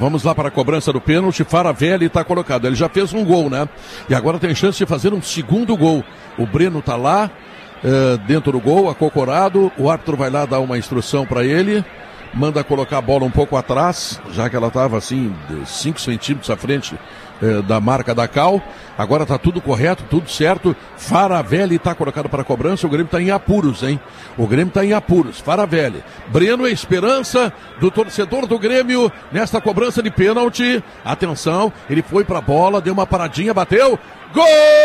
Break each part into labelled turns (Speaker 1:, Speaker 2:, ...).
Speaker 1: Vamos lá para a cobrança do pênalti. Faravelli está colocado. Ele já fez um gol, né? E agora tem chance de fazer um segundo gol. O Breno está lá, dentro do gol, acocorado. O árbitro vai lá dar uma instrução para ele. Manda colocar a bola um pouco atrás, já que ela estava assim, 5 centímetros à frente da marca da Cal. Agora está tudo correto, tudo certo. Faravelli está colocado para a cobrança. O Grêmio está em apuros, hein? O Grêmio está em apuros. Faravelli. Breno é esperança do torcedor do Grêmio nesta cobrança de pênalti. Atenção, ele foi para a bola, deu uma paradinha, bateu. Gol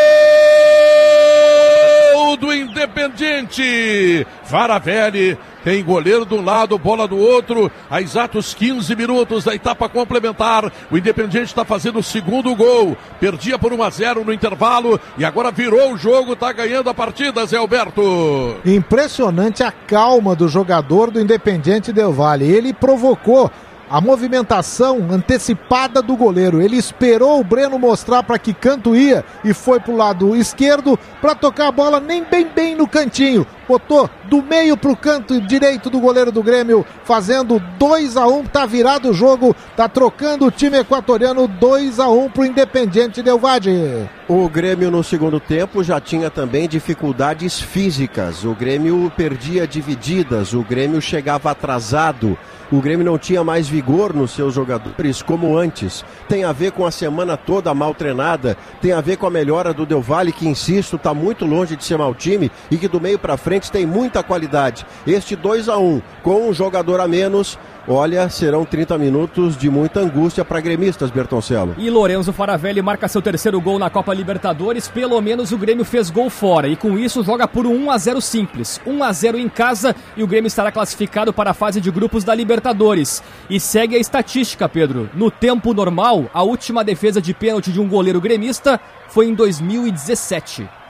Speaker 1: do Independiente! Faravelli tem goleiro de um lado, bola do outro, a exatos 15 minutos da etapa complementar. O Independiente está fazendo o segundo gol. Perdia por 1-0 no intervalo e agora virou o jogo, está ganhando a partida, Zé Alberto.
Speaker 2: Impressionante a calma do jogador do Independiente Del Valle. Ele provocou a movimentação antecipada do goleiro. Ele esperou o Breno mostrar para que canto ia e foi para o lado esquerdo para tocar a bola nem bem no cantinho. Botou do meio para o canto direito do goleiro do Grêmio, fazendo 2-1, tá virado o jogo, tá trocando o time equatoriano. 2-1 pro Independiente Del Valle.
Speaker 3: O Grêmio no segundo tempo já tinha também dificuldades físicas. O Grêmio perdia divididas, o Grêmio chegava atrasado. O Grêmio não tinha mais vigor nos seus jogadores como antes. Tem a ver com a semana toda mal treinada, tem a ver com a melhora do Del Valle, que, insisto, está muito longe de ser mau time e que do meio para frente tem muita qualidade. Este 2-1 com um jogador a menos, olha, serão 30 minutos de muita angústia para gremistas, Bertoncello.
Speaker 4: E Lorenzo Faravelli marca seu terceiro gol na Copa Libertadores. Pelo menos o Grêmio fez gol fora e com isso joga por um 1-0 simples. 1-0 em casa e o Grêmio estará classificado para a fase de grupos da Libertadores. E segue a estatística, Pedro. No tempo normal, a última defesa de pênalti de um goleiro gremista foi em 2017.